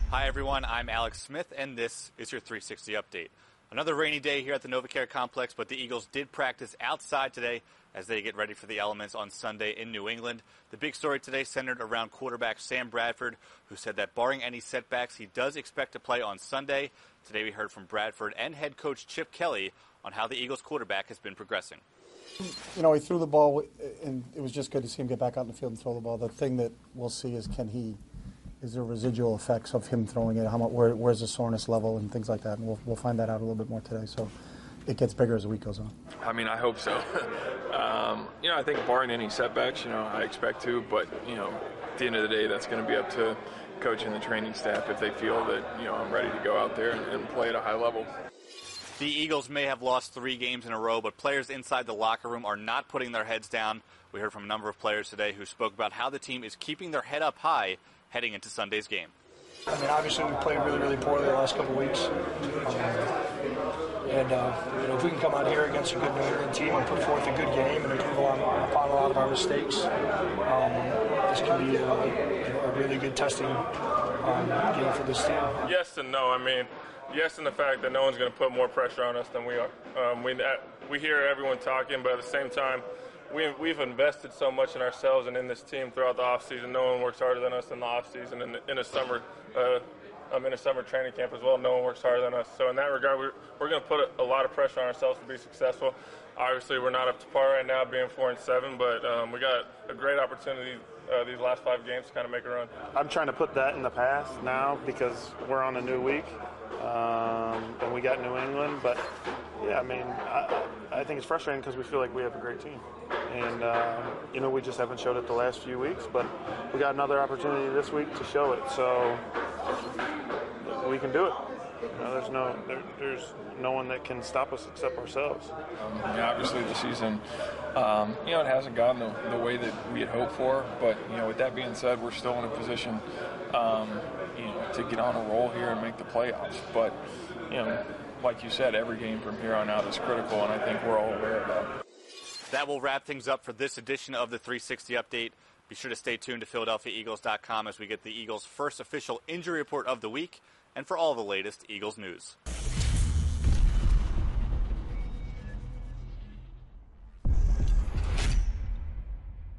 Hi everyone, I'm Alex Smith, and this is your 360 update. Another rainy day here at the NovaCare Complex, but the Eagles did practice outside today as they get ready for the elements on Sunday in New England. The big story today centered around quarterback Sam Bradford, who said that barring any setbacks, he does expect to play on Sunday. Today we heard from Bradford and head coach Chip Kelly on how the Eagles quarterback has been progressing. You know, he threw the ball, and it was just good to see him get back out in the field and throw the ball. The thing that we'll see is is there residual effects of him throwing it? Where's the soreness level and things like that? And we'll find that out a little bit more today. So it gets bigger as the week goes on. I mean, I hope so. I think barring any setbacks, I expect to. But, at the end of the day, that's going to be up to coach and the training staff if they feel that, I'm ready to go out there and play at a high level. The Eagles may have lost 3 games in a row, but players inside the locker room are not putting their heads down. We heard from a number of players today who spoke about how the team is keeping their head up high heading into Sunday's game. I mean, obviously we played really, really poorly the last couple of weeks. If we can come out here against a good New England team and put forth a good game and improve upon a lot of our mistakes, this can be a really good testing game for this team. Yes and no. I mean, yes in the fact that no one's going to put more pressure on us than we are. We hear everyone talking, but at the same time, we've invested so much in ourselves and in this team throughout the offseason. No one works harder than us in the offseason and in a summer training camp as well. No one works harder than us. So in that regard, we're going to put a lot of pressure on ourselves to be successful. Obviously, we're not up to par right now, being 4-7, but we got a great opportunity these last 5 games to kind of make a run. I'm trying to put that in the past now because we're on a new week and we got New England. But yeah, I mean, I think it's frustrating because we feel like we have a great team, and we just haven't showed it the last few weeks. But we got another opportunity this week to show it, so we can do it. There's no one that can stop us except ourselves. Obviously, the season, it hasn't gone the way that we had hoped for. But with that being said, we're still in a position, to get on a roll here and make the playoffs. But like you said, every game from here on out is critical, and I think we're all aware of that. That will wrap things up for this edition of the 360 Update. Be sure to stay tuned to PhiladelphiaEagles.com as we get the Eagles' first official injury report of the week and for all the latest Eagles news.